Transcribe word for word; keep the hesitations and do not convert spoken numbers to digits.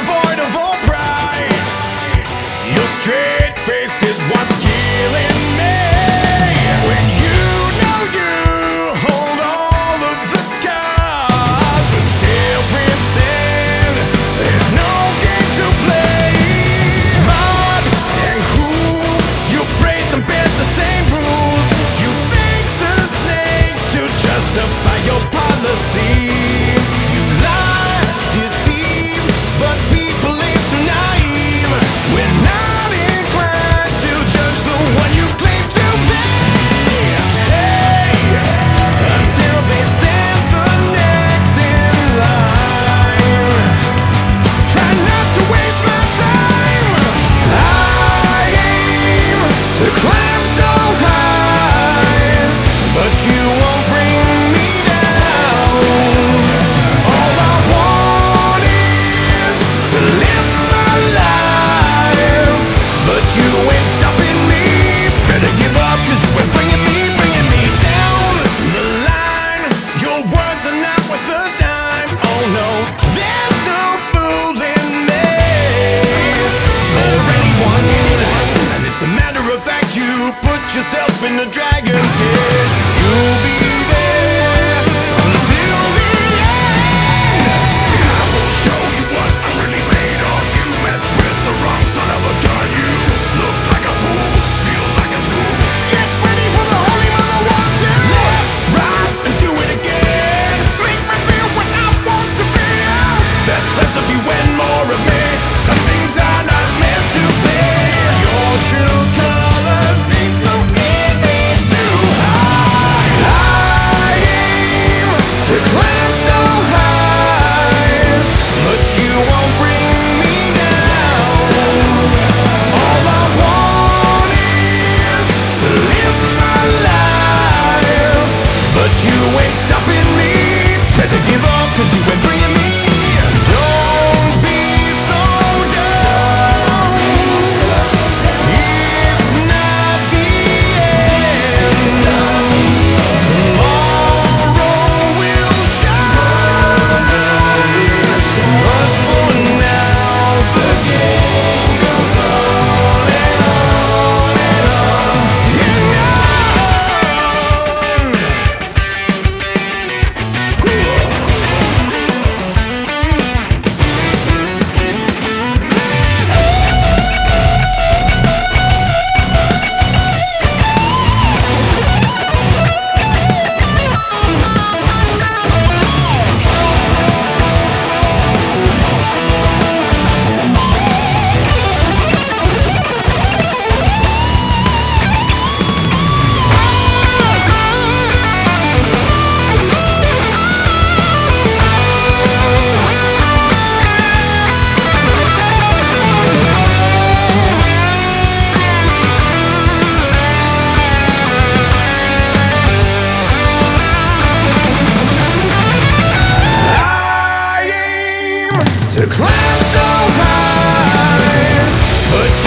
devoid of all pride. Your straight face is what's killing me. When you know you hold all of the cards, but still pretend there's no game to play. Smart and cool, you praise and bend the same rules. You fake the snake to justify your policy. You lie, deceive, but people ain't so naive. We're not inclined to judge the one you claim to be. Hey, until they send the next in line. Try not to waste my time. I aim to climb so high, but you won't bring me down. All I want is to live my life, but you ain't stopping me. Better give up, cause you ain't bringing me, bringing me down the line. Your words are not worth a dime. Oh no, there's no fooling me or anyone. And it's a matter of fact, you put yourself in the dragon's cage. You'll be there until the end. I will show you what I'm really made of. You mess with the wrong son of a gun. You look like a fool, feel like a tool. Get ready for the holy mother watching. Left, right, and do it again. Make me feel what I want to feel. That's less of you and more of me. Some things are not meant to be. Your true colors ain't so easy to hide. I aim to climb so high, but you won't bring me down. All I want is to live my life, but you ain't stopping me. Better give up, cause you ain't bringing me. Don't be so dumb. It's not the end. Tomorrow will shine, but for now the game goes on and on and on and on. I aim to climb so high, but